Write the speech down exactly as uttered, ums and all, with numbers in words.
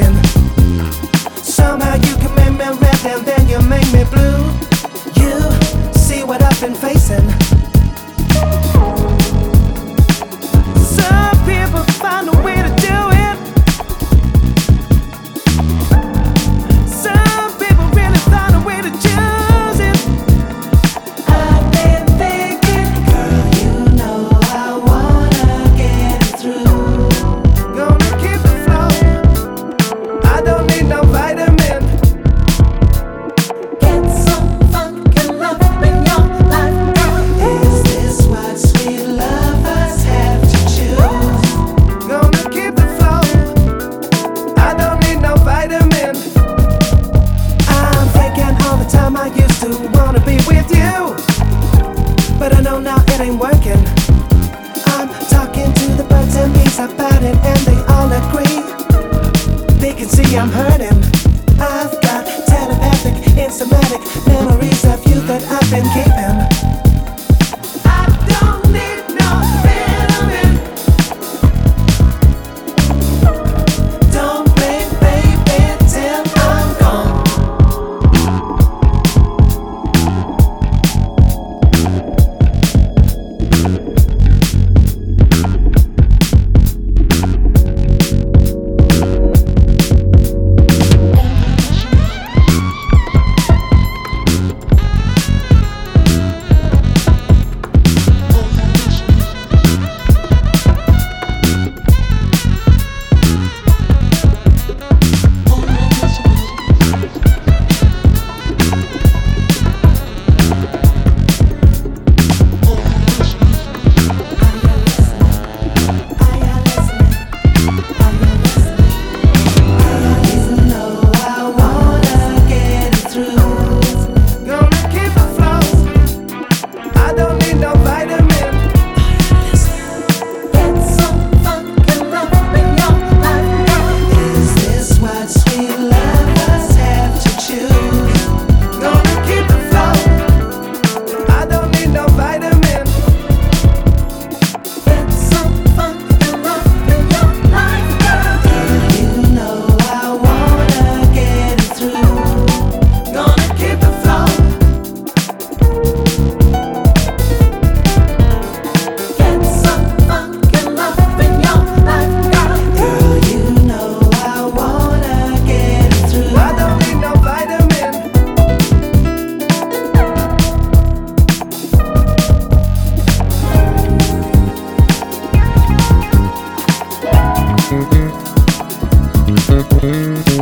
waiting. Somehow you can make me red and then you make me blue. You see what I've been facing. Some people find a way to do it. Some people really find a way to choose it. I've been thinking, girl, you know I wanna get it through. Gonna keep it flow. I don't need no vitamin. Get some funk and love in your life, girl. Is this what sweet lovers have to choose? Gonna keep it flow. I don't need no vitamin. I'm thinking all the time I used to wanna be with you, but I know now it ain't working. I'm talking to the birds and bees about it, and they all agree. They can see I'm hurting. I've got telepathic, instamatic memories of you that I've been keeping. I don't need no vitamin. Don't blink, baby, till I'm gone. Thank you.